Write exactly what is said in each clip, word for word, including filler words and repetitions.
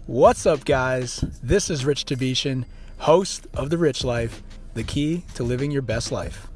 What's up, guys? This is Rich Tabishan, host of The Rich Life, the key to living your best life.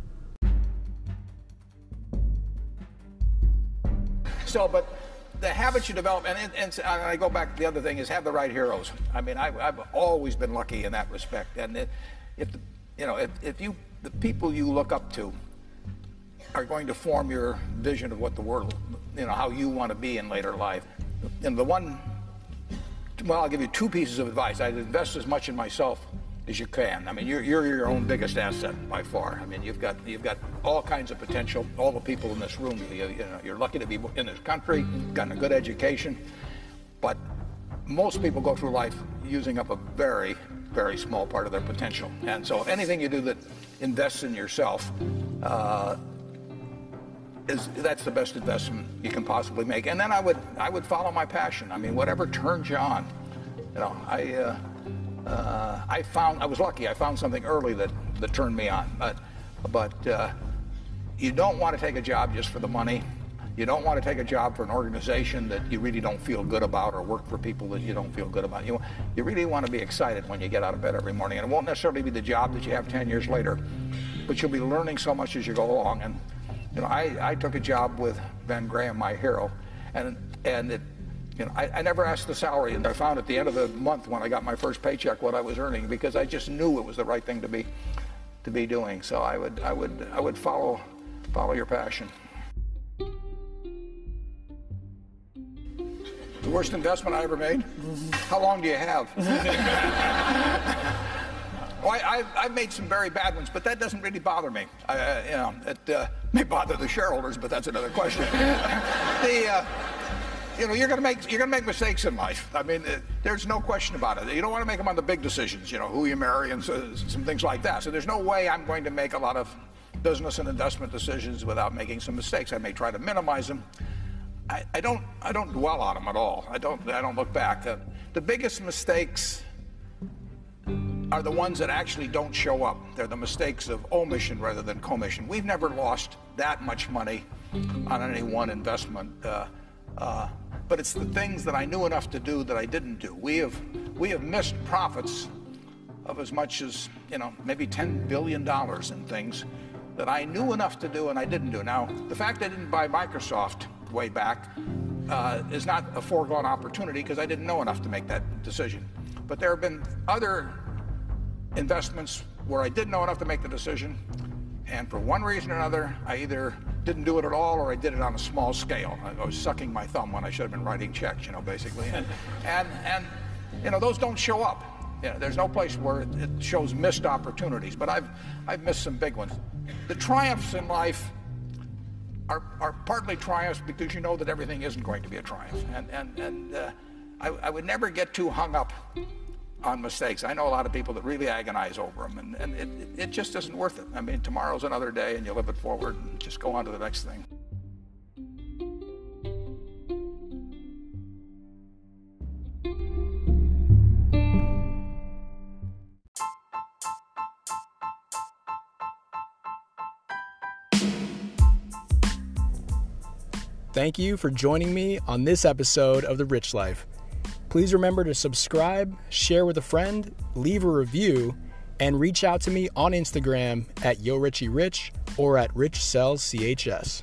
So, but the habits you develop, and, and, and I go back, the other thing is have the right heroes. I mean, I've, I've always been lucky in that respect. And it, if, the, you know, if, if you, the people you look up to are going to form your vision of what the world, you know, how you want to be in later life. And the one, well, I'll give you two pieces of advice. I'd invest as much in myself as you can. I mean, you're, you're your own biggest asset by far. I mean, you've got you've got all kinds of potential. All the people in this room, you, you know, you're lucky to be in this country, gotten a good education, but most people go through life using up a very, very small part of their potential. And so, anything you do that invests in yourself, uh, is that's the best investment you can possibly make. And then I would I would follow my passion. I mean, whatever turns you on. You know, I. Uh, Uh, I found, I was lucky, I found something early that, that turned me on. But, but uh, you don't want to take a job just for the money. You don't want to take a job for an organization that you really don't feel good about, or work for people that you don't feel good about. You, you really want to be excited when you get out of bed every morning. And it won't necessarily be the job that you have ten years later, but you'll be learning so much as you go along. And you know, I, I took a job with Ben Graham, my hero, and, and it, You know, I, I never asked the salary, and I found at the end of the month when I got my first paycheck what I was earning, because I just knew it was the right thing to be to be doing. So I would I would I would follow follow your passion. The worst investment I ever made? How long do you have? Well, I, I've, I've made some very bad ones, but that doesn't really bother me. I, uh, you know, it uh, may bother the shareholders, but that's another question. the uh, You know, you're going to make you're going to make mistakes in life. I mean, uh, there's no question about it. You don't want to make them on the big decisions, you know, who you marry and so, some things like that. So there's no way I'm going to make a lot of business and investment decisions without making some mistakes. I may try to minimize them. I, I don't I don't dwell on them at all. I don't I don't look back. Uh, the biggest mistakes are the ones that actually don't show up. They're the mistakes of omission rather than commission. We've never lost that much money on any one investment. Uh, uh, But it's the things that I knew enough to do that I didn't do. We have we have missed profits of as much as, you know, maybe ten billion dollars in things that I knew enough to do and I didn't do. Now, the fact I didn't buy Microsoft way back uh, is not a foregone opportunity, because I didn't know enough to make that decision. But there have been other investments where I didn't know enough to make the decision, and for one reason or another, I either didn't do it at all, or I did it on a small scale. I was sucking my thumb when I should have been writing checks, you know, basically. And, and, and you know, those don't show up. You know, there's no place where it, it shows missed opportunities, but I've, I've missed some big ones. The triumphs in life are, are partly triumphs because you know that everything isn't going to be a triumph. And, and, and uh, I, I would never get too hung up on mistakes. I know a lot of people that really agonize over them, and, and it, it just isn't worth it. I mean, tomorrow's another day, and you live it forward and just go on to the next thing. Thank you for joining me on this episode of The Rich Life. Please remember to subscribe, share with a friend, leave a review, and reach out to me on Instagram at YoRichieRich or at RichSellsCHS.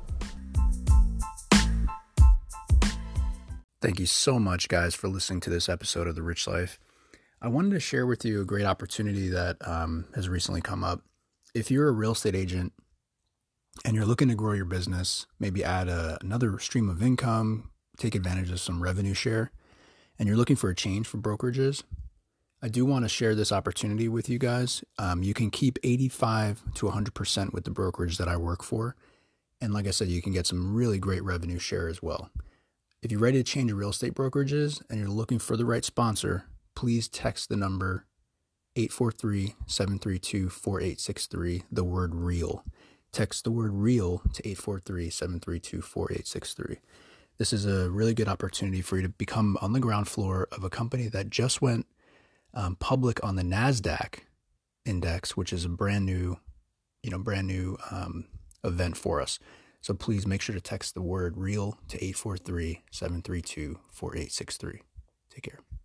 Thank you so much, guys, for listening to this episode of The Rich Life. I wanted to share with you a great opportunity that um, has recently come up. If you're a real estate agent and you're looking to grow your business, maybe add a, another stream of income, take advantage of some revenue share, and you're looking for a change for brokerages, I do want to share this opportunity with you guys. Um, you can keep eighty-five to one hundred percent with the brokerage that I work for. And like I said, you can get some really great revenue share as well. If you're ready to change your real estate brokerages and you're looking for the right sponsor, please text the number eight four three, seven three two, four eight six three, the word REAL. Text the word REAL to eight four three, seven three two, four eight six three. This is a really good opportunity for you to become on the ground floor of a company that just went um, public on the NASDAQ index, which is a brand new, you know, brand new um, event for us. So please make sure to text the word REAL to eight four three, seven three two, four eight six three. Take care.